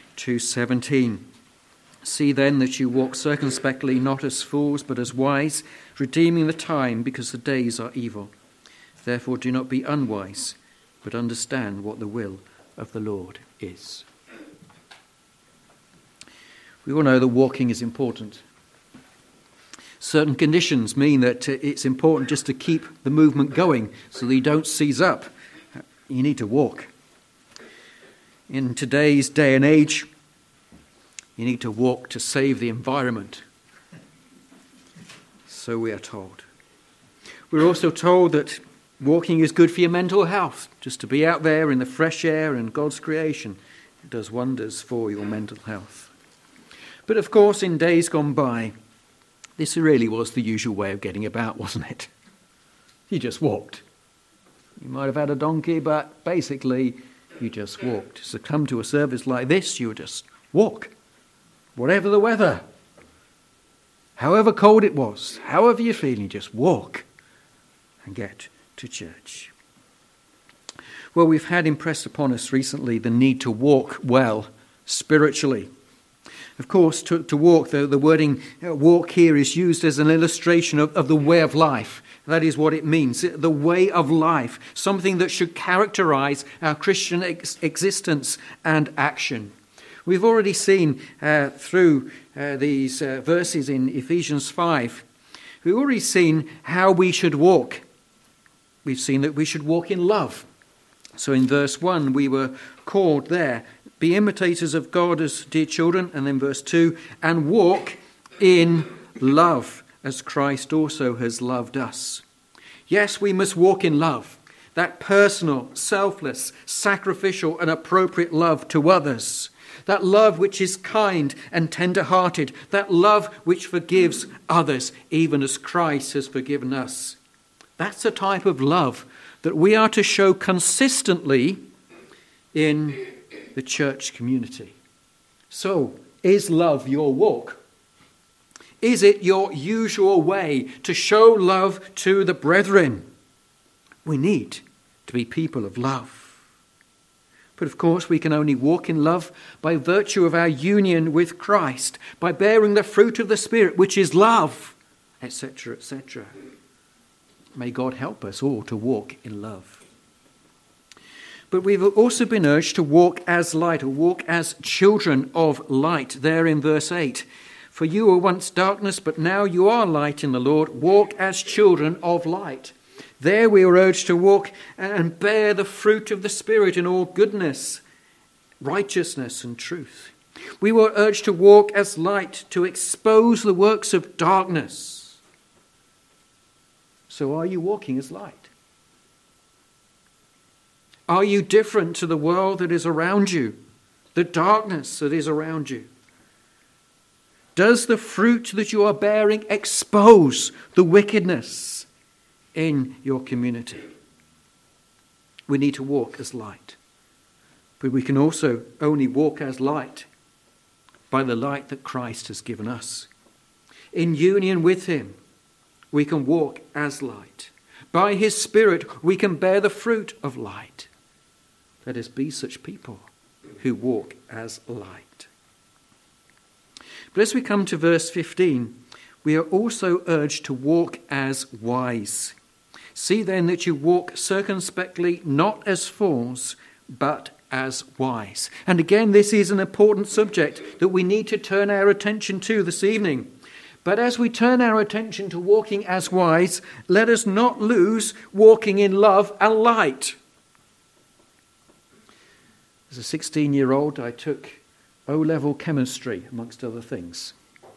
2:17. See then that you walk circumspectly, not as fools, but as wise, redeeming the time, because the days are evil. Therefore do not be unwise, but understand what the will of the Lord is. We all know that walking is important. Certain conditions mean that it's important just to keep the movement going so that you don't seize up. You need to walk. In today's day and age, you need to walk to save the environment. So we are told. We're also told that walking is good for your mental health. Just to be out there in the fresh air and God's creation, it does wonders for your mental health. But of course, in days gone by, this really was the usual way of getting about, wasn't it? You just walked. You might have had a donkey, but basically you just walked. So come to a service like this, you would just walk. Whatever the weather, however cold it was, however you're feeling, just walk and get to church. Well, we've had impressed upon us recently the need to walk well spiritually. Of course, to walk, the wording walk here is used as an illustration of the way of life. That is what it means, the way of life, something that should characterize our Christian existence and action. We've already seen through these verses in Ephesians 5, we've already seen how we should walk. We've seen that we should walk in love. So in verse 1, we were called there, be imitators of God as dear children, and then verse 2, and walk in love as Christ also has loved us. Yes, we must walk in love, that personal, selfless, sacrificial and appropriate love to others, that love which is kind and tender-hearted, that love which forgives others, even as Christ has forgiven us. That's the type of love that we are to show consistently in the church community. So, is love your walk? Is it your usual way to show love to the brethren? We need to be people of love. But of course, we can only walk in love by virtue of our union with Christ, by bearing the fruit of the Spirit, which is love, etc., etc. May God help us all to walk in love. But we've also been urged to walk as light, or walk as children of light, there in verse 8. For you were once darkness, but now you are light in the Lord. Walk as children of light. There we are urged to walk and bear the fruit of the Spirit in all goodness, righteousness and truth. We were urged to walk as light, to expose the works of darkness. So are you walking as light? Are you different to the world that is around you, the darkness that is around you? Does the fruit that you are bearing expose the wickedness in your community? We need to walk as light. But we can also only walk as light by the light that Christ has given us. In union with him, we can walk as light. By his Spirit, we can bear the fruit of light. Let us be such people who walk as light. But as we come to verse 15, we are also urged to walk as wise. See then that you walk circumspectly, not as fools, but as wise. And again, this is an important subject that we need to turn our attention to this evening. But as we turn our attention to walking as wise, let us not lose walking in love and light. As a 16-year-old, I took O-level chemistry, amongst other things.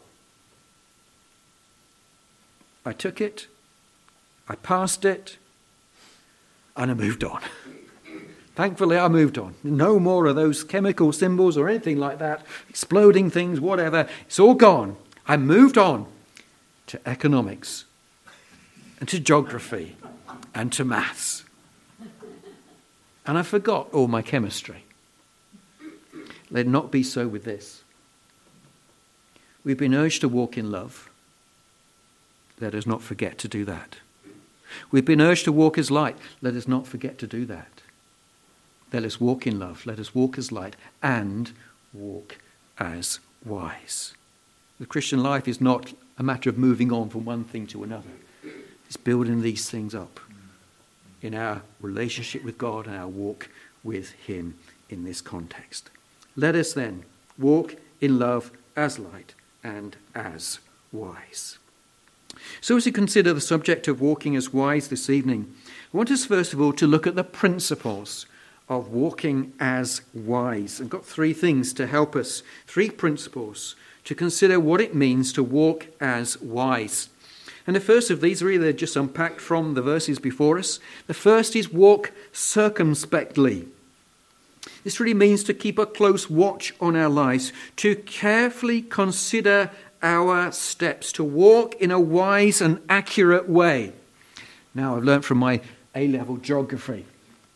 I took it, I passed it, and I moved on. Thankfully, I moved on. No more of those chemical symbols or anything like that, exploding things, whatever. It's all gone. I moved on to economics and to geography and to maths. And I forgot all my chemistry. Let it not be so with this. We've been urged to walk in love. Let us not forget to do that. We've been urged to walk as light. Let us not forget to do that. Let us walk in love. Let us walk as light and walk as wise. The Christian life is not a matter of moving on from one thing to another. It's building these things up in our relationship with God and our walk with him in this context. Let us then walk in love as light and as wise. So as we consider the subject of walking as wise this evening, I want us first of all to look at the principles of walking as wise. I've got three things to help us, three principles to consider what it means to walk as wise. And the first of these are either just unpacked from the verses before us. The first is walk circumspectly. This really means to keep a close watch on our lives, to carefully consider our steps, to walk in a wise and accurate way. Now, I've learnt from my A-level geography.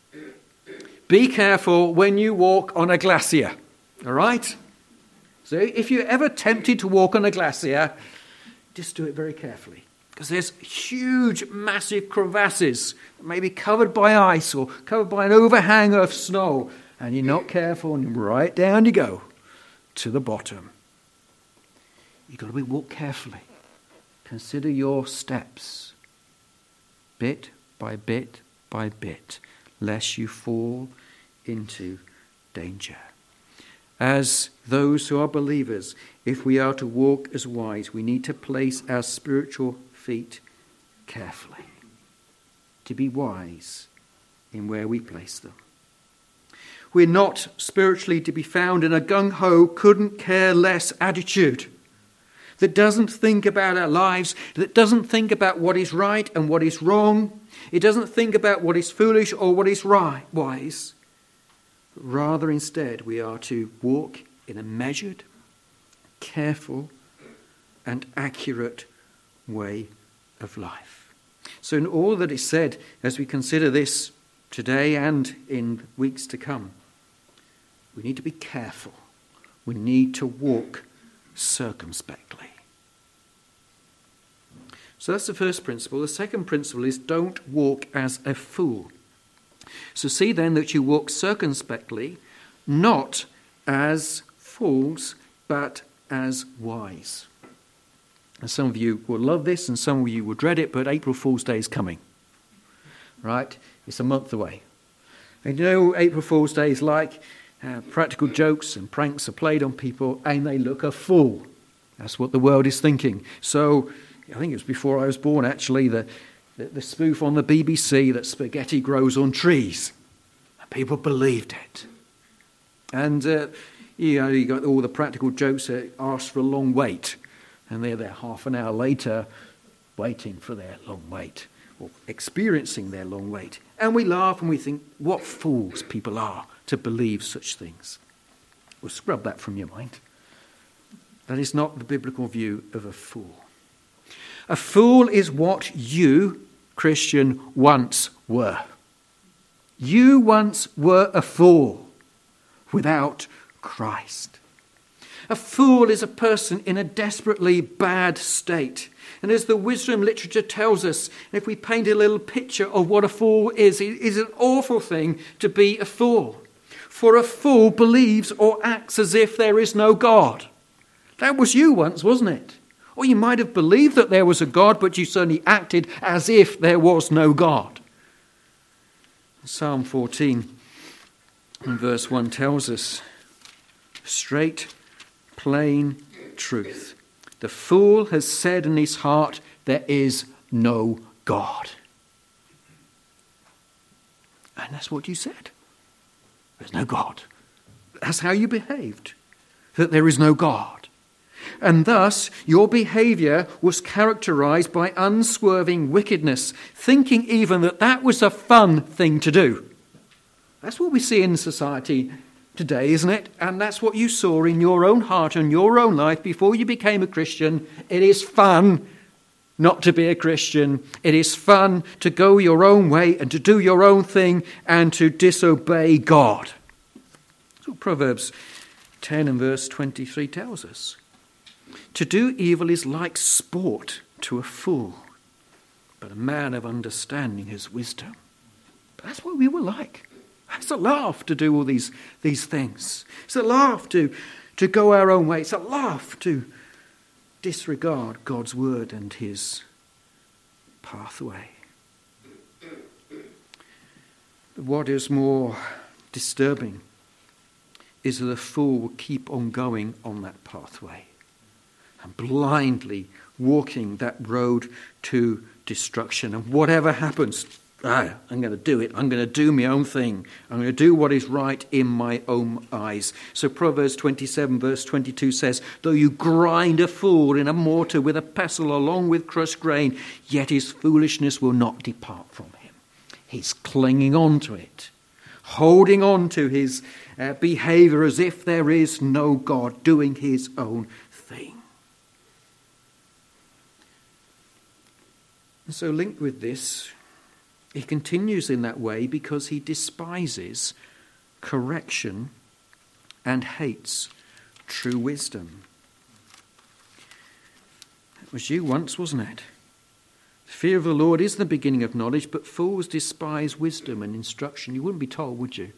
Be careful when you walk on a glacier, all right? So if you're ever tempted to walk on a glacier, just do it very carefully. Because there's huge, massive crevasses, maybe covered by ice or covered by an overhang of snow. And you're not careful and right down you go to the bottom. You've got to walk carefully. Consider your steps, bit by bit by bit, lest you fall into danger. As those who are believers, if we are to walk as wise, we need to place our spiritual feet carefully, to be wise in where we place them. We're not spiritually to be found in a gung-ho, couldn't-care-less attitude that doesn't think about our lives, that doesn't think about what is right and what is wrong. It doesn't think about what is foolish or what is wise. Rather, instead, we are to walk in a measured, careful, and accurate way of life. So in all that is said, as we consider this today and in weeks to come, we need to be careful. We need to walk circumspectly. So that's the first principle. The second principle is don't walk as a fool. So see then that you walk circumspectly, not as fools, but as wise. And some of you will love this and some of you will dread it, but April Fool's Day is coming. Right? It's a month away. And you know April Fool's Day is like practical jokes and pranks are played on people and they look a fool. That's what the world is thinking. So I think it was before I was born actually, the spoof on the BBC that spaghetti grows on trees. And people believed it. And you got all the practical jokes that ask for a long wait. And they're there half an hour later waiting for their long wait, or experiencing their long wait. And we laugh and we think, what fools people are to believe such things. Well, scrub that from your mind. That is not the biblical view of a fool. A fool is what you, Christian, once were. You once were a fool without Christ. A fool is a person in a desperately bad state. And as the wisdom literature tells us, if we paint a little picture of what a fool is, it is an awful thing to be a fool. For a fool believes or acts as if there is no God. That was you once, wasn't it? Or you might have believed that there was a God, but you certainly acted as if there was no God. Psalm 14 and verse 1 tells us, straight, plain truth. The fool has said in his heart, there is no God. And that's what you said. There's no God. That's how you behaved. That there is no God. And thus, your behaviour was characterised by unswerving wickedness, thinking even that that was a fun thing to do. That's what we see in society today, isn't it? And that's what you saw in your own heart and your own life before you became a Christian. It is fun not to be a Christian. It is fun to go your own way and to do your own thing and to disobey God. That's what Proverbs 10 and verse 23 tells us. To do evil is like sport to a fool, but a man of understanding has wisdom. But that's what we were like. It's a laugh to do all these things. It's a laugh to go our own way. It's a laugh to disregard God's word and his pathway. What is more disturbing is that the fool will keep on going on that pathway and blindly walking that road to destruction. And whatever happens, I'm going to do it. I'm going to do my own thing. I'm going to do what is right in my own eyes. So Proverbs 27 verse 22 says, though you grind a fool in a mortar with a pestle along with crushed grain, yet his foolishness will not depart from him. He's clinging on to it, holding on to his behavior as if there is no God, doing his own thing. And so linked with this, he continues in that way because he despises correction and hates true wisdom. That was you once, wasn't it? The fear of the Lord is the beginning of knowledge, but fools despise wisdom and instruction. You wouldn't be told, would you?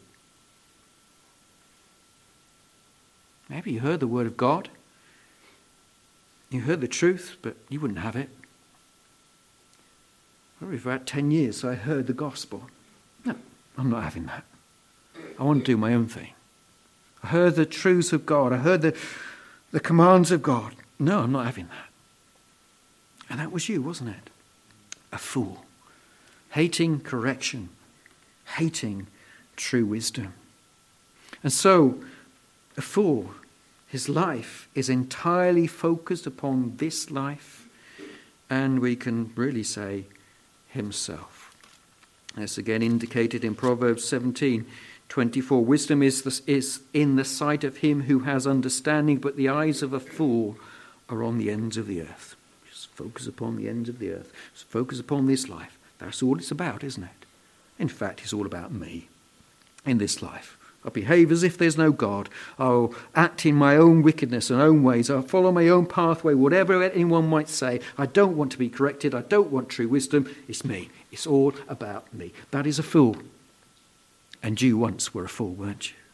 Maybe you heard the word of God. You heard the truth, but you wouldn't have it. Probably for about 10 years I heard the gospel. No, I'm not having that. I want to do my own thing. I heard the truths of God. I heard the commands of God. No, I'm not having that. And that was you, wasn't it? A fool. Hating correction. Hating true wisdom. And so, a fool, his life is entirely focused upon this life, and we can really say himself. As again indicated in Proverbs 17:24, wisdom is in the sight of him who has understanding, but the eyes of a fool are on the ends of the earth. Just focus upon the ends of the earth. Just focus upon this life. That's all it's about, isn't it? In fact, it's all about me in this life. I'll behave as if there's no God. I'll act in my own wickedness and own ways. I'll follow my own pathway, whatever anyone might say. I don't want to be corrected. I don't want true wisdom. It's me. It's all about me. That is a fool. And you once were a fool, weren't you?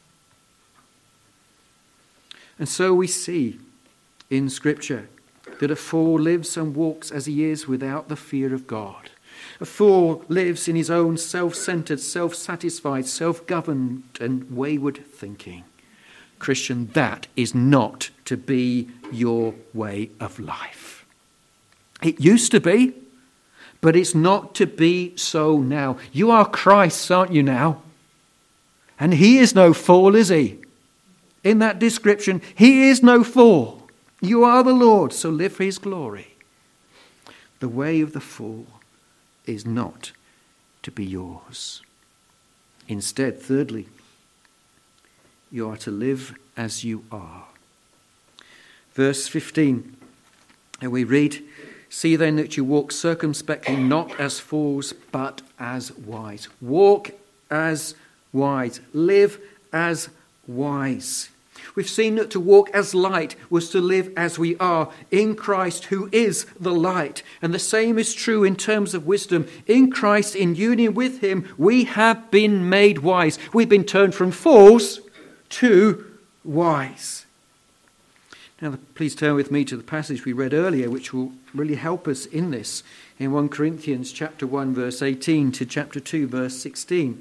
And so we see in Scripture that a fool lives and walks as he is without the fear of God. A fool lives in his own self-centered, self-satisfied, self-governed and wayward thinking. Christian, that is not to be your way of life. It used to be, but it's not to be so now. You are Christ's, aren't you now? And he is no fool, is he? In that description, he is no fool. You are the Lord, so live for his glory. The way of the fool is not to be yours. Instead, thirdly, you are to live as you are. Verse 15, and we read, see then that you walk circumspectly, not as fools, but as wise. Walk as wise. Live as wise. We've seen that to walk as light was to live as we are in Christ, who is the light. And the same is true in terms of wisdom. In Christ, in union with him, we have been made wise. We've been turned from fools to wise. Now, please turn with me to the passage we read earlier, which will really help us in this. In 1 Corinthians chapter 1, verse 18 to chapter 2, verse 16.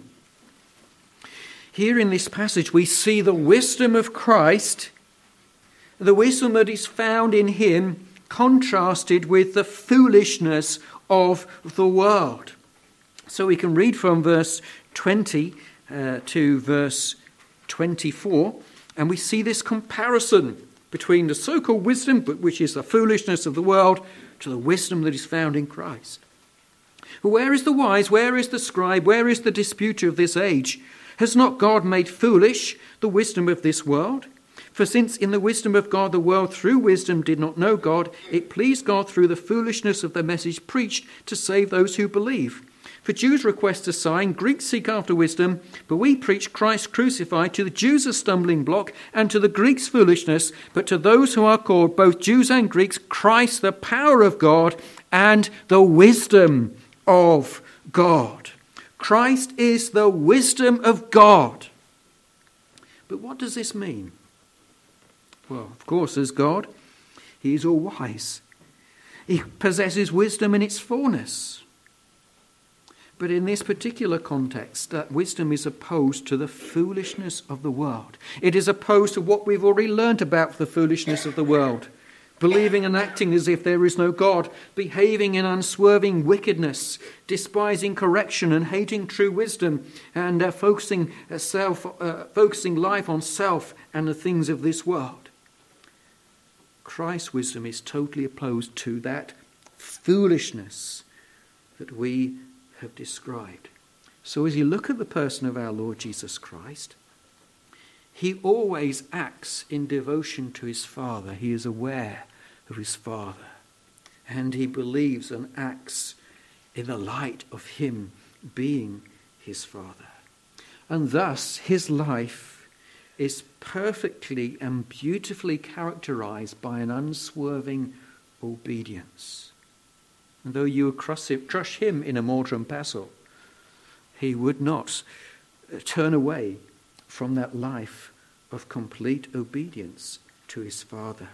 Here in this passage we see the wisdom of Christ, the wisdom that is found in him, contrasted with the foolishness of the world. So we can read from verse 20 to verse 24, and we see this comparison between the so-called wisdom, which is the foolishness of the world, to the wisdom that is found in Christ. Where is the wise? Where is the scribe? Where is the disputer of this age? Has not God made foolish the wisdom of this world? For since in the wisdom of God the world through wisdom did not know God, it pleased God through the foolishness of the message preached to save those who believe. For Jews request a sign, Greeks seek after wisdom, but we preach Christ crucified, to the Jews a stumbling block, and to the Greeks foolishness, but to those who are called, both Jews and Greeks, Christ the power of God and the wisdom of God. Christ is the wisdom of God. But what does this mean? Well, of course, as God, he is all wise. He possesses wisdom in its fullness. But in this particular context, that wisdom is opposed to the foolishness of the world. It is opposed to what we've already learnt about the foolishness of the world. Believing and acting as if there is no God, behaving in unswerving wickedness, despising correction and hating true wisdom, and focusing life on self and the things of this world. Christ's wisdom is totally opposed to that foolishness that we have described. So as you look at the person of our Lord Jesus Christ, he always acts in devotion to his Father. He is aware of his Father, and he believes and acts in the light of him being his Father. And thus his life is perfectly and beautifully characterized by an unswerving obedience. And though you would crush him in a mortar and pestle, he would not turn away from that life of complete obedience to his Father.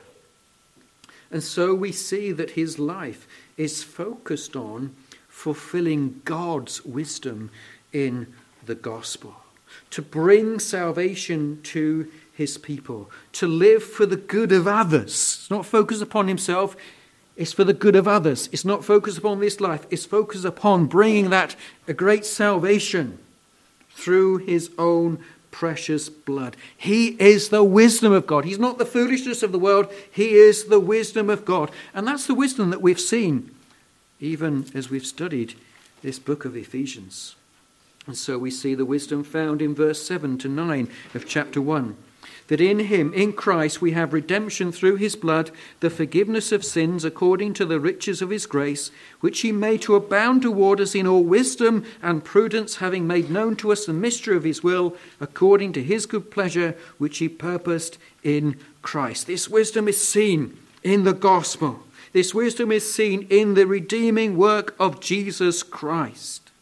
And so we see that his life is focused on fulfilling God's wisdom in the gospel, to bring salvation to his people, to live for the good of others. It's not focused upon himself, it's for the good of others. It's not focused upon this life, it's focused upon bringing that a great salvation through his own precious blood. He is the wisdom of God. He's not the foolishness of the world. He is the wisdom of God. And that's the wisdom that we've seen even as we've studied this book of Ephesians. And so we see the wisdom found in verse 7 to 9 of chapter 1. That in him, in Christ, we have redemption through his blood, the forgiveness of sins according to the riches of his grace, which he made to abound toward us in all wisdom and prudence, having made known to us the mystery of his will, according to his good pleasure, which he purposed in Christ. This wisdom is seen in the gospel. This wisdom is seen in the redeeming work of Jesus Christ.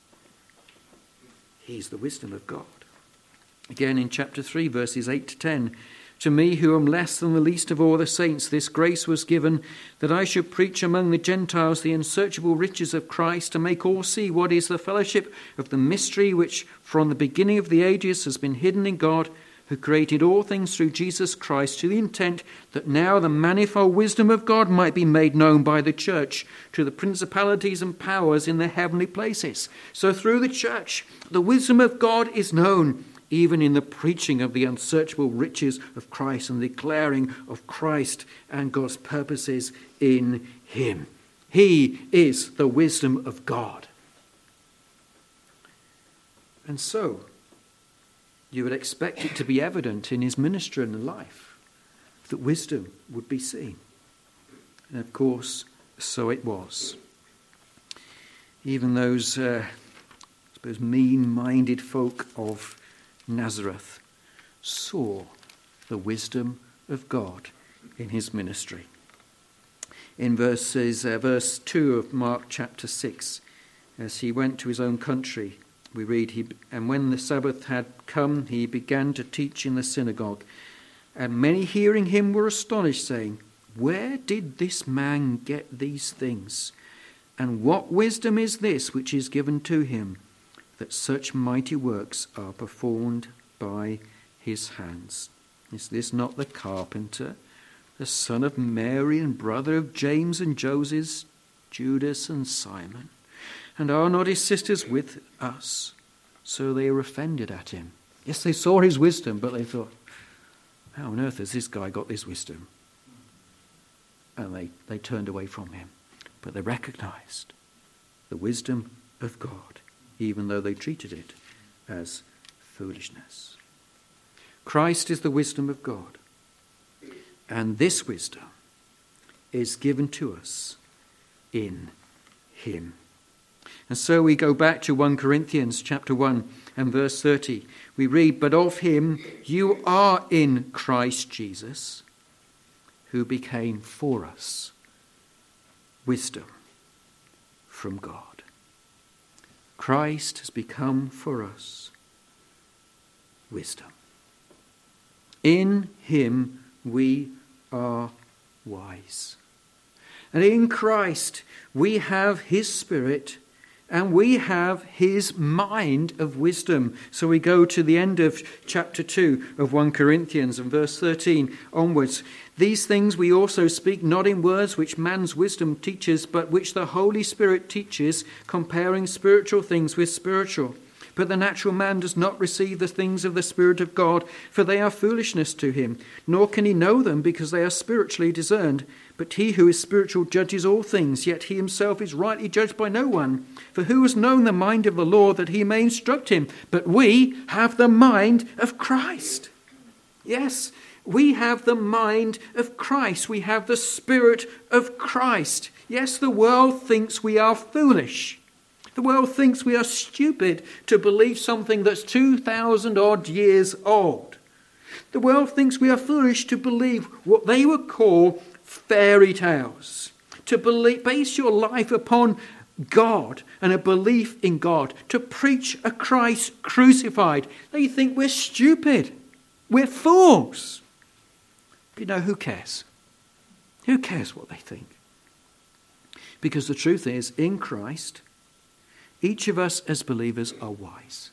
He's the wisdom of God. Again in chapter 3, verses 8 to 10, to me who am less than the least of all the saints, this grace was given, that I should preach among the Gentiles the unsearchable riches of Christ, to make all see what is the fellowship of the mystery which from the beginning of the ages has been hidden in God, who created all things through Jesus Christ, to the intent that now the manifold wisdom of God might be made known by the church to the principalities and powers in the heavenly places. So through the church, the wisdom of God is known, even in the preaching of the unsearchable riches of Christ and declaring of Christ and God's purposes in him. He is the wisdom of God. And so, you would expect it to be evident in his ministry and life that wisdom would be seen. And of course, so it was. Even those, mean-minded folk of Nazareth saw the wisdom of God in his ministry. In verse 2 of Mark chapter 6, as he went to his own country, we read, and when the Sabbath had come, he began to teach in the synagogue. And many hearing him were astonished, saying, where did this man get these things? And what wisdom is this which is given to him, that such mighty works are performed by his hands? Is this not the carpenter, the son of Mary and brother of James and Joseph, Judas and Simon? And are not his sisters with us? So they were offended at him. Yes, they saw his wisdom, but they thought, how on earth has this guy got this wisdom? And they turned away from him. But they recognized the wisdom of God, even though they treated it as foolishness. Christ is the wisdom of God. And this wisdom is given to us in him. And so we go back to 1 Corinthians chapter 1 and verse 30. We read, but of him you are in Christ Jesus, who became for us wisdom from God. Christ has become for us wisdom. In him we are wise. And in Christ we have his Spirit and we have his mind of wisdom. So we go to the end of chapter 2 of 1 Corinthians and verse 13 onwards. These things we also speak not in words which man's wisdom teaches, but which the Holy Spirit teaches, comparing spiritual things with spiritual. But the natural man does not receive the things of the Spirit of God, for they are foolishness to him, nor can he know them because they are spiritually discerned. But he who is spiritual judges all things, yet he himself is rightly judged by no one. For who has known the mind of the Lord that he may instruct him? But we have the mind of Christ. Yes, we have the mind of Christ. We have the Spirit of Christ. Yes, the world thinks we are foolish. The world thinks we are stupid to believe something that's 2,000 odd years old. The world thinks we are foolish to believe what they would call fairy tales. To base your life upon God and a belief in God. To preach a Christ crucified. They think we're stupid. We're fools. But you know, who cares? Who cares what they think? Because the truth is, in Christ, each of us as believers are wise.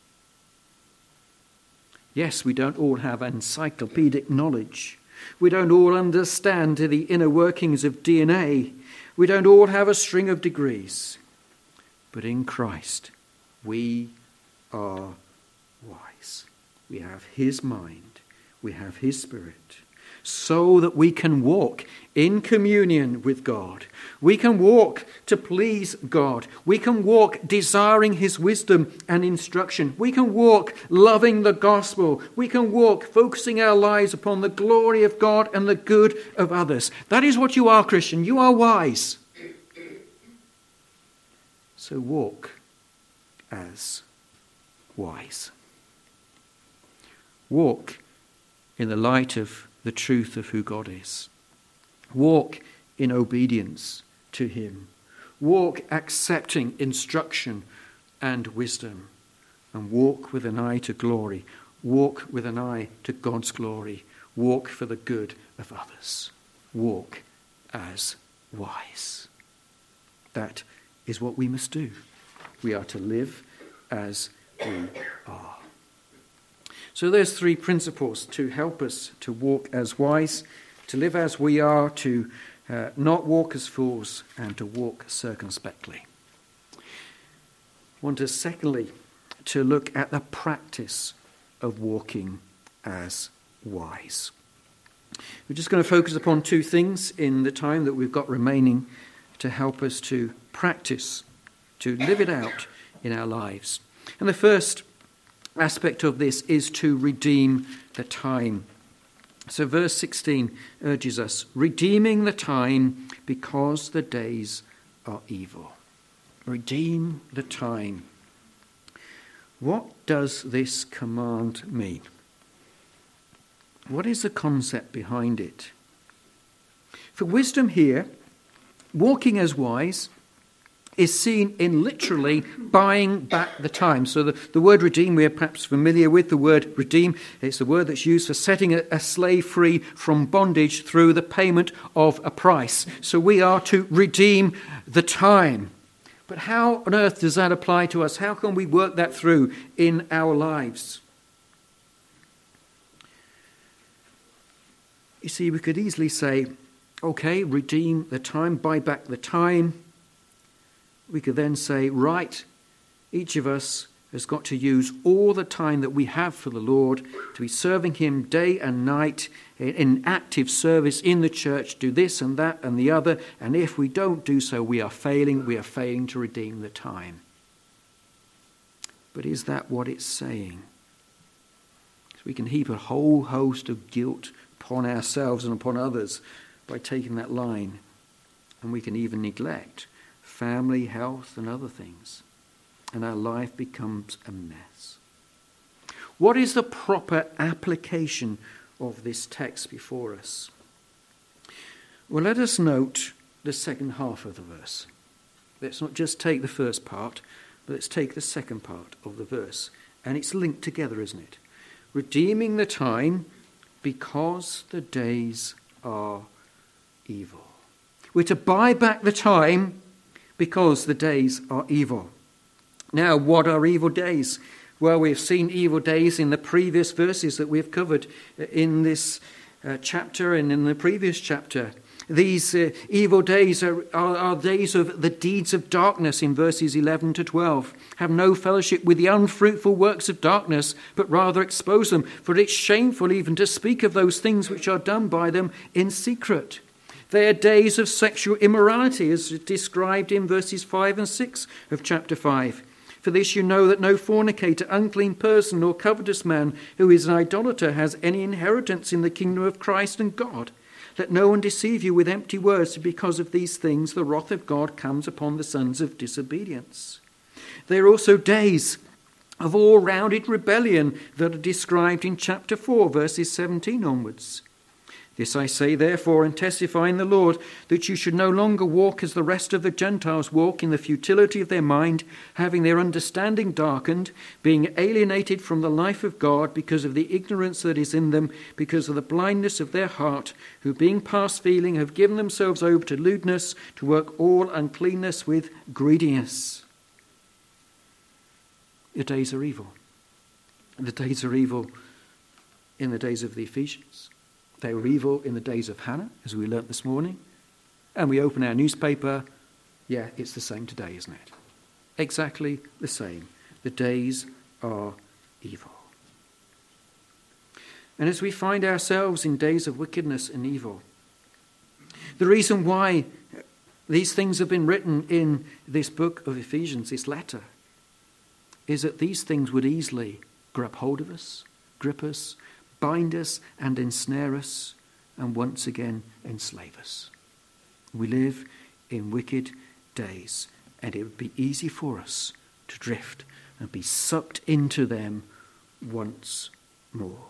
Yes, we don't all have encyclopedic knowledge. We don't all understand the inner workings of DNA. We don't all have a string of degrees. But in Christ, we are wise. We have his mind. We have his Spirit. So that we can walk in communion with God. We can walk to please God. We can walk desiring his wisdom and instruction. We can walk loving the gospel. We can walk focusing our lives upon the glory of God and the good of others. That is what you are, Christian. You are wise. So walk as wise. Walk in the light of the truth of who God is. Walk in obedience to him. Walk accepting instruction and wisdom. And walk with an eye to glory. Walk with an eye to God's glory. Walk for the good of others. Walk as wise. That is what we must do. We are to live as we are. So there's three principles to help us to walk as wise, to live as we are, to not walk as fools, and to walk circumspectly. I want us, secondly, to look at the practice of walking as wise. We're just going to focus upon two things in the time that we've got remaining to help us to practice, to live it out in our lives. And the first aspect of this is to redeem the time. So verse 16 urges us, redeeming the time because the days are evil. Redeem the time. What does this command mean? What is the concept behind it? For wisdom here, walking as wise, is seen in literally buying back the time. So the word redeem, we are perhaps familiar with the word redeem. It's the word that's used for setting a slave free from bondage through the payment of a price. So we are to redeem the time. But how on earth does that apply to us? How can we work that through in our lives? You see, we could easily say, okay, redeem the time, buy back the time. We could then say, right, each of us has got to use all the time that we have for the Lord to be serving him day and night in active service in the church, do this and that and the other, and if we don't do so, we are failing to redeem the time. But is that what it's saying? So we can heap a whole host of guilt upon ourselves and upon others by taking that line, and we can even neglect family, health, and other things. And our life becomes a mess. What is the proper application of this text before us? Well, let us note the second half of the verse. Let's not just take the first part, But let's take the second part of the verse, and it's linked together, isn't it? Redeeming the time because the days are evil. We're to buy back the time because the days are evil. Now, what are evil days? Well, we've seen evil days in the previous verses that we've covered in this chapter and in the previous chapter. These evil days are days of the deeds of darkness in verses 11 to 12. Have no fellowship with the unfruitful works of darkness, but rather expose them. For it's shameful even to speak of those things which are done by them in secret. They are days of sexual immorality, as described in verses 5 and 6 of chapter 5. For this you know that no fornicator, unclean person, or covetous man who is an idolater has any inheritance in the kingdom of Christ and God. Let no one deceive you with empty words, because of these things the wrath of God comes upon the sons of disobedience. There are also days of all-rounded rebellion that are described in chapter 4, verses 17 onwards. This I say, therefore, and testify in the Lord, that you should no longer walk as the rest of the Gentiles walk, in the futility of their mind, having their understanding darkened, being alienated from the life of God because of the ignorance that is in them, because of the blindness of their heart, who being past feeling have given themselves over to lewdness, to work all uncleanness with greediness. The days are evil. The days are evil in the days of the Ephesians. They were evil in the days of Hannah, as we learnt this morning. And we open our newspaper, yeah, it's the same today, isn't it? Exactly the same. The days are evil. And as we find ourselves in days of wickedness and evil, the reason why these things have been written in this book of Ephesians, this letter, is that these things would easily grab hold of us, grip us, bind us and ensnare us, and once again enslave us. We live in wicked days, and it would be easy for us to drift and be sucked into them once more.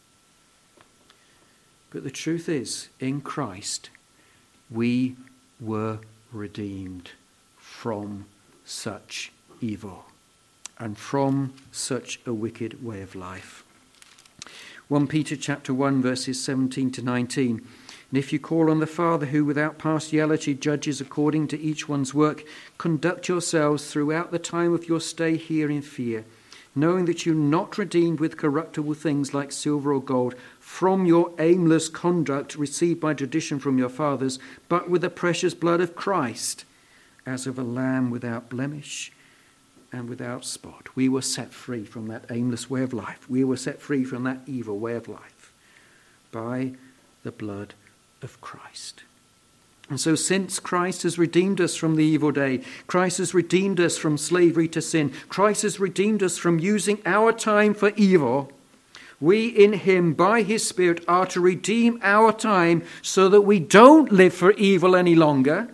But the truth is, in Christ, we were redeemed from such evil and from such a wicked way of life. 1 Peter chapter 1 verses 17 to 19. And if you call on the Father who without partiality judges according to each one's work, conduct yourselves throughout the time of your stay here in fear, knowing that you're not redeemed with corruptible things like silver or gold from your aimless conduct received by tradition from your fathers, but with the precious blood of Christ, as of a lamb without blemish and without spot. We were set free from that aimless way of life. We were set free from that evil way of life by the blood of Christ. And so since Christ has redeemed us from the evil day, Christ has redeemed us from slavery to sin, Christ has redeemed us from using our time for evil, we in him, by his Spirit, are to redeem our time so that we don't live for evil any longer,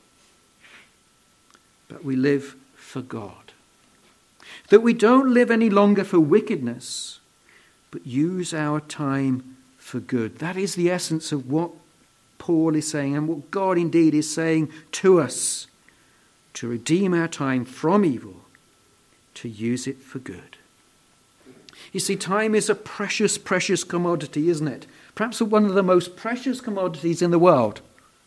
but we live for God. That we don't live any longer for wickedness, but use our time for good. That is the essence of what Paul is saying and what God indeed is saying to us. To redeem our time from evil, to use it for good. You see, time is a precious, precious commodity, isn't it? Perhaps one of the most precious commodities in the world.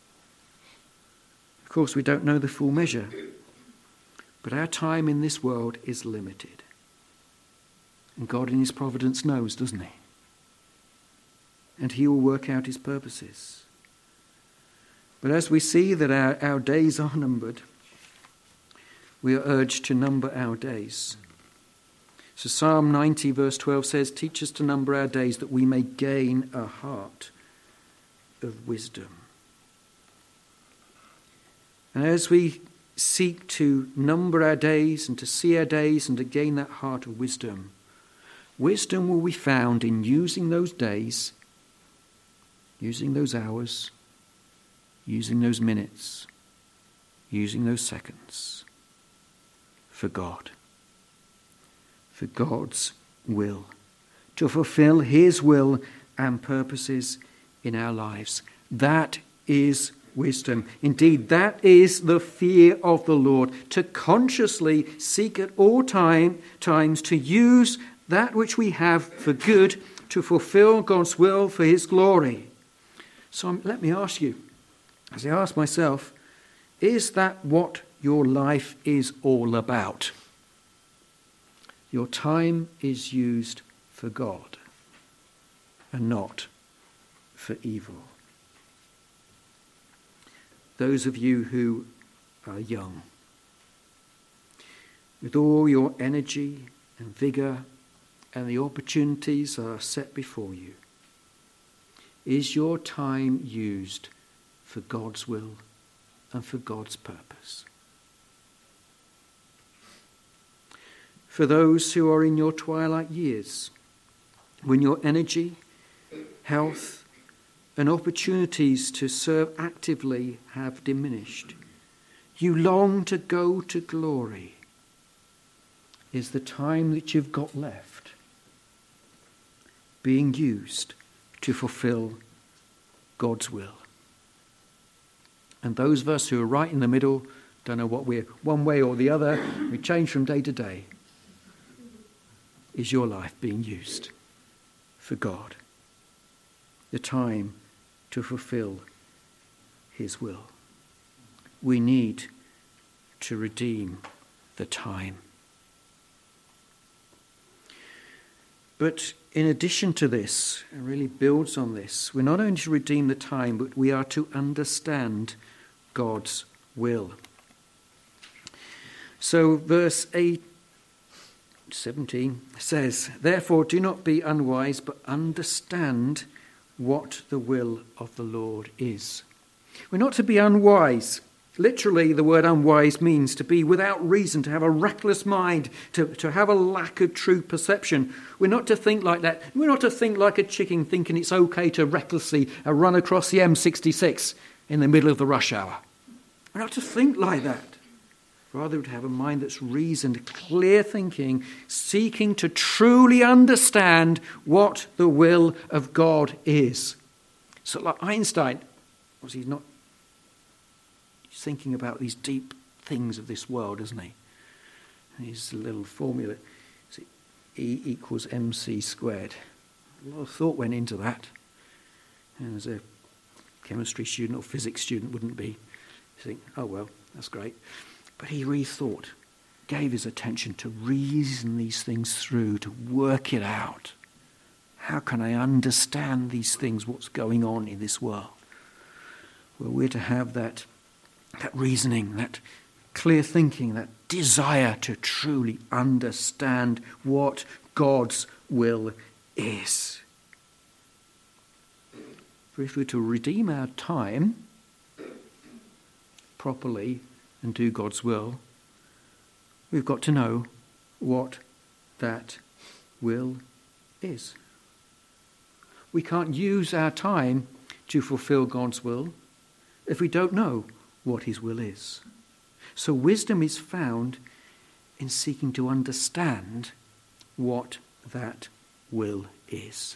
Of course, we don't know the full measure. But our time in this world is limited. And God in his providence knows, doesn't he? And he will work out his purposes. But as we see that our days are numbered, we are urged to number our days. So Psalm 90 verse 12 says, teach us to number our days that we may gain a heart of wisdom. And as we seek to number our days and to see our days and to gain that heart of wisdom, wisdom will be found in using those days, using those hours, using those minutes, using those seconds for God, for God's will, to fulfill his will and purposes in our lives. That is wisdom. Indeed, that is the fear of the Lord, to consciously seek at all times to use that which we have for good, to fulfill God's will for his glory. So let me ask you, as I ask myself, is that what your life is all about? Your time is used for God and not for evil. Those of you who are young, with all your energy and vigour and the opportunities are set before you, is your time used for God's will and for God's purpose? For those who are in your twilight years, when your energy, health, and opportunities to serve actively have diminished, you long to go to glory, is the time that you've got left being used to fulfill God's will? And those of us who are right in the middle, don't know what we're one way or the other, we change from day to day. Is your life being used for God? The time to fulfill his will. We need to redeem the time. But in addition to this, it really builds on this, we're not only to redeem the time, but we are to understand God's will. So verse 17 says, "Therefore do not be unwise, but understand what the will of the Lord is." We're not to be unwise. Literally, the word unwise means to be without reason, to have a reckless mind, to have a lack of true perception. We're not to think like that. We're not to think like a chicken thinking it's okay to recklessly run across the M66 in the middle of the rush hour. We're not to think like that. Rather, to have a mind that's reasoned, clear thinking, seeking to truly understand what the will of God is. So like Einstein, obviously he's not thinking about these deep things of this world, isn't he? And his little formula, E equals mc squared. A lot of thought went into that. And as a chemistry student or physics student wouldn't be, you think, oh well, that's great. But he rethought, gave his attention to reason these things through, to work it out. How can I understand these things, what's going on in this world? Well, we're to have that reasoning, that clear thinking, that desire to truly understand what God's will is. For if we're to redeem our time properly and do God's will, we've got to know what that will is. We can't use our time to fulfill God's will if we don't know what his will is. So wisdom is found in seeking to understand what that will is.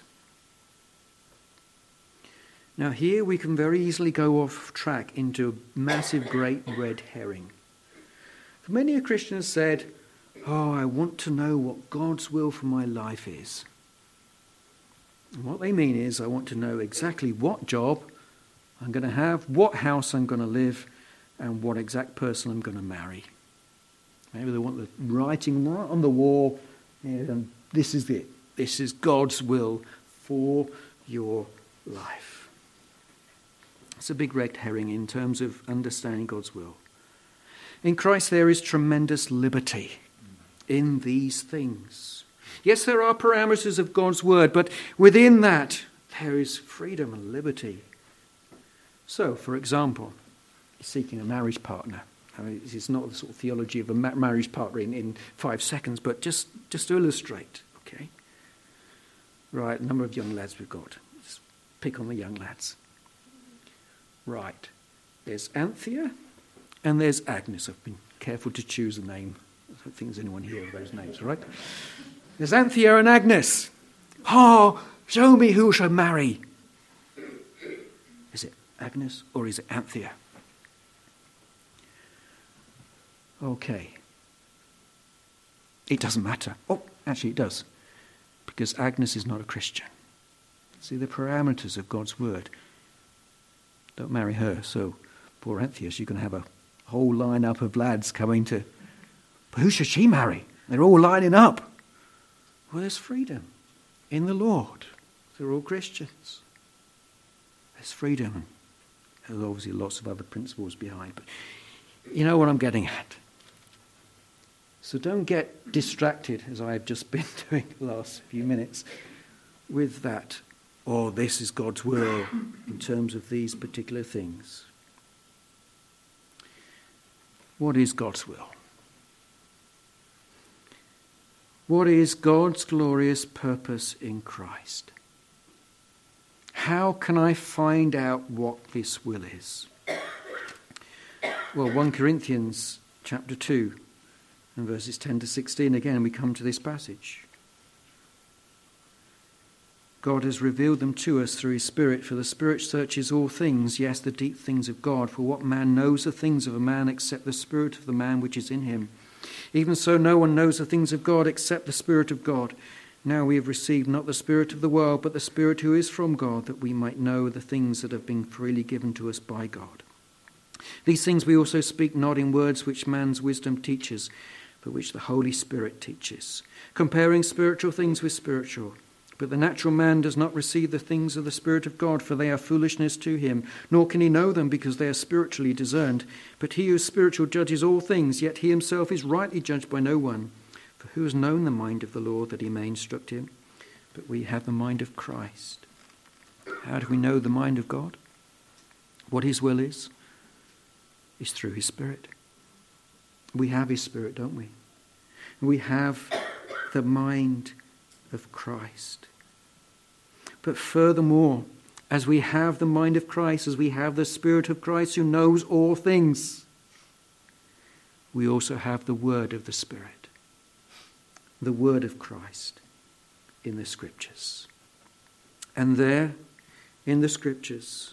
Now here we can very easily go off track into a massive great red herring. For many a Christian has said, oh, I want to know what God's will for my life is. And what they mean is, I want to know exactly what job I'm going to have, what house I'm going to live, and what exact person I'm going to marry. Maybe they want the writing right on the wall, and this is it. This is God's will for your life. It's a big red herring in terms of understanding God's will. In Christ there is tremendous liberty in these things. Yes, there are parameters of God's word, but within that there is freedom and liberty. So, for example, seeking a marriage partner. I mean, it's not the sort of theology of a marriage partner in 5 seconds, but just to illustrate, okay? Right, a number of young lads we've got. Let's pick on the young lads. Right, there's Anthea and there's Agnes. I've been careful to choose a name. I don't think there's anyone here with those names, right? There's Anthea and Agnes. Oh, show me who shall marry. Is it Agnes, or is it Anthea? Okay. It doesn't matter. Oh, actually it does. Because Agnes is not a Christian. See the parameters of God's word. Don't marry her. So poor Anthea, she's going to have a whole lineup of lads coming to... But who should she marry? They're all lining up. Well, there's freedom in the Lord. They're all Christians. There's freedom. There's obviously lots of other principles behind. But you know what I'm getting at. So don't get distracted, as I've just been doing the last few minutes, with that, oh, this is God's will in terms of these particular things. What is God's will? What is God's glorious purpose in Christ? How can I find out what this will is? Well, 1 Corinthians chapter 2 and verses 10 to 16, again, we come to this passage. God has revealed them to us through his Spirit, for the Spirit searches all things, yes, the deep things of God. For what man knows the things of a man except the Spirit of the man which is in him? Even so, no one knows the things of God except the Spirit of God. Now we have received not the spirit of the world, but the Spirit who is from God, that we might know the things that have been freely given to us by God. These things we also speak not in words which man's wisdom teaches, but which the Holy Spirit teaches, comparing spiritual things with spiritual. But the natural man does not receive the things of the Spirit of God, for they are foolishness to him, nor can he know them, because they are spiritually discerned. But he who is spiritual judges all things, yet he himself is rightly judged by no one. For who has known the mind of the Lord, that he may instruct him? But we have the mind of Christ. How do we know the mind of God? What his will is through his Spirit. We have his Spirit, don't we? We have the mind of Christ. But furthermore, as we have the mind of Christ, as we have the Spirit of Christ who knows all things, we also have the word of the Spirit, the word of Christ in the Scriptures. And there, in the Scriptures,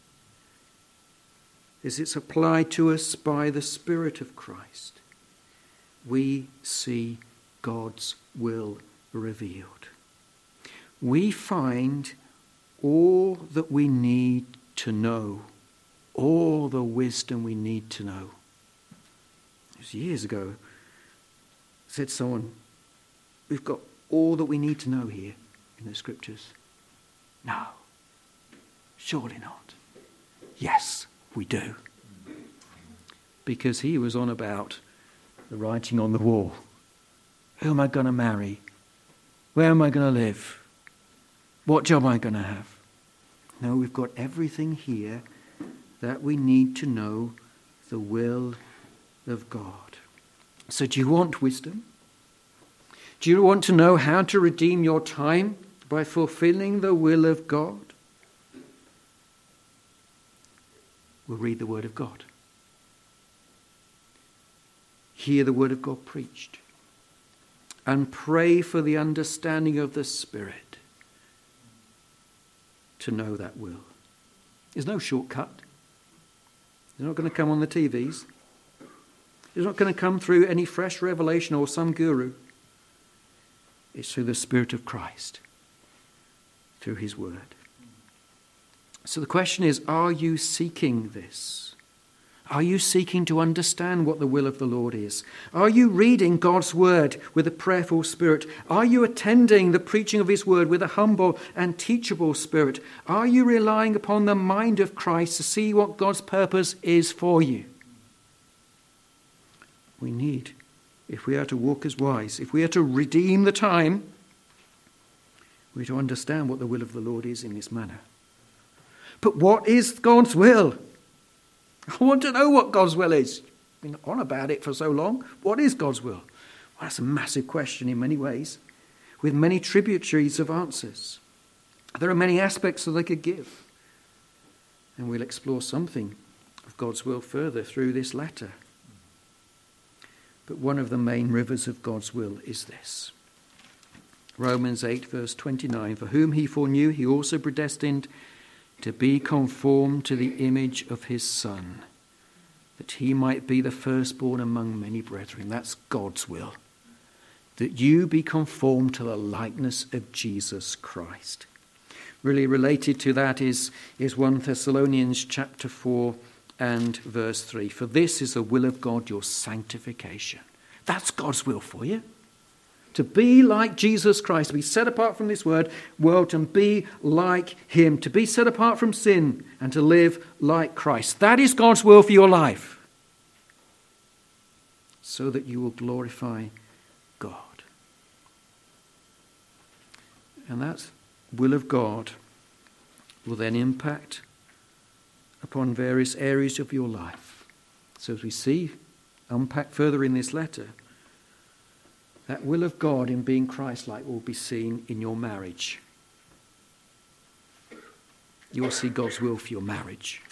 as it's applied to us by the Spirit of Christ, we see God's will revealed. We find all that we need to know, all the wisdom we need to know. It was years ago, said someone, we've got all that we need to know here in the Scriptures. No, surely not. Yes, we do. Because he was on about the writing on the wall. Who am I going to marry? Where am I going to live? What job am I going to have? No, we've got everything here that we need to know the will of God. So do you want wisdom? Do you want to know how to redeem your time by fulfilling the will of God? We'll read the Word of God. Hear the Word of God preached. And pray for the understanding of the Spirit to know that will. There's no shortcut. It's not going to come on the TVs. It's not going to come through any fresh revelation or some guru. It's through the Spirit of Christ, through his word. So the question is, are you seeking this? Are you seeking to understand what the will of the Lord is? Are you reading God's word with a prayerful spirit? Are you attending the preaching of his word with a humble and teachable spirit? Are you relying upon the mind of Christ to see what God's purpose is for you? We need, if we are to walk as wise, if we are to redeem the time, we are to understand what the will of the Lord is in this manner. But what is God's will? I want to know what God's will is. I've been on about it for so long. What is God's will? Well, that's a massive question in many ways, with many tributaries of answers. There are many aspects that they could give. And we'll explore something of God's will further through this letter. But one of the main rivers of God's will is this. Romans 8 verse 29, for whom he foreknew he also predestined to be conformed to the image of his Son, that he might be the firstborn among many brethren. That's God's will. That you be conformed to the likeness of Jesus Christ. Really related to that is 1 Thessalonians chapter 4 and verse 3. For this is the will of God, your sanctification. That's God's will for you. To be like Jesus Christ, to be set apart from this world and be like him, to be set apart from sin and to live like Christ. That is God's will for your life, so that you will glorify God. And that will of God will then impact upon various areas of your life. So as we see, unpacked further in this letter, that will of God in being Christ-like will be seen in your marriage. You'll see God's will for your marriage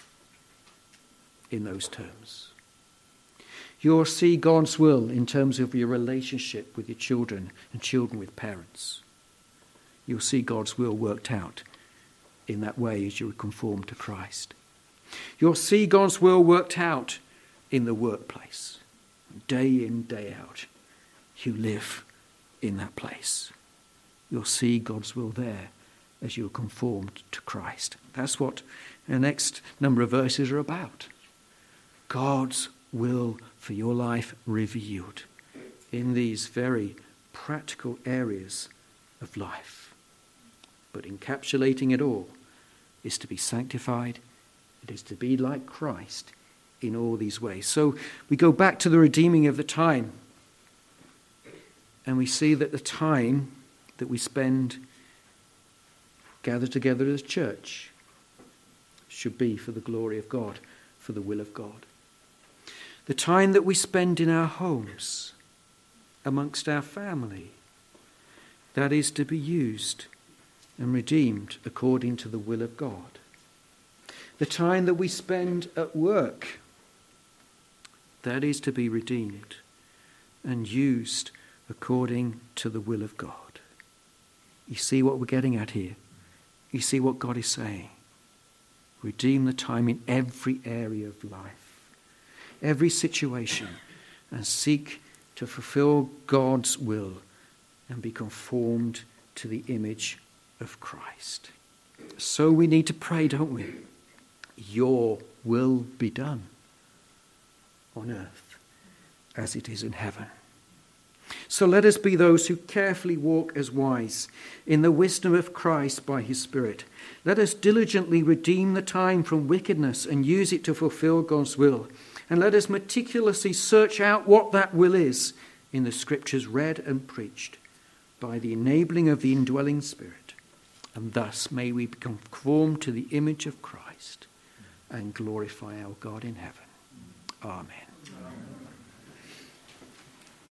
in those terms. You'll see God's will in terms of your relationship with your children and children with parents. You'll see God's will worked out in that way as you conform to Christ. You'll see God's will worked out in the workplace, day in, day out. You live in that place. You'll see God's will there as you're conformed to Christ. That's what the next number of verses are about. God's will for your life revealed in these very practical areas of life. But encapsulating it all is to be sanctified. It is to be like Christ in all these ways. So we go back to the redeeming of the time. And we see that the time that we spend gathered together as church should be for the glory of God, for the will of God. The time that we spend in our homes, amongst our family, that is to be used and redeemed according to the will of God. The time that we spend at work, that is to be redeemed and used according to the will of God. You see what we're getting at here? You see what God is saying? Redeem the time in every area of life, every situation, and seek to fulfill God's will and be conformed to the image of Christ. So we need to pray, don't we? Your will be done on earth as it is in heaven. So let us be those who carefully walk as wise in the wisdom of Christ by his Spirit. Let us diligently redeem the time from wickedness and use it to fulfill God's will. And let us meticulously search out what that will is in the scriptures read and preached by the enabling of the indwelling Spirit. And thus may we be conformed to the image of Christ and glorify our God in heaven. Amen.